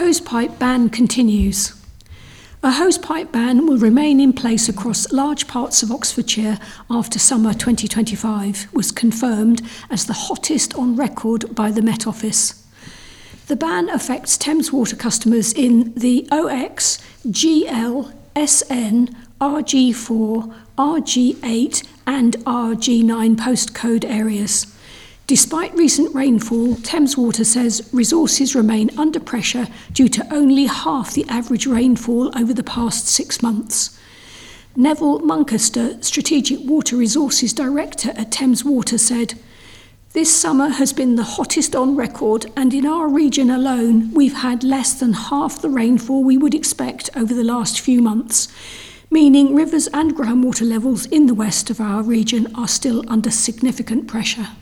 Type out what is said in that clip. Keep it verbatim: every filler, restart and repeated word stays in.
hosepipe ban continues. A hosepipe ban will remain in place across large parts of Oxfordshire after summer twenty twenty-five was confirmed as the hottest on record by the Met Office. The ban affects Thames Water customers in the O X, G L, S N, R G four, R G eight and R G nine postcode areas. Despite recent rainfall, Thames Water says resources remain under pressure due to only half the average rainfall over the past six months. Neville Muncaster, Strategic Water Resources Director at Thames Water, said, "This summer has been the hottest on record, and in our region alone, we've had less than half the rainfall we would expect over the last few months, meaning rivers and groundwater levels in the west of our region are still under significant pressure."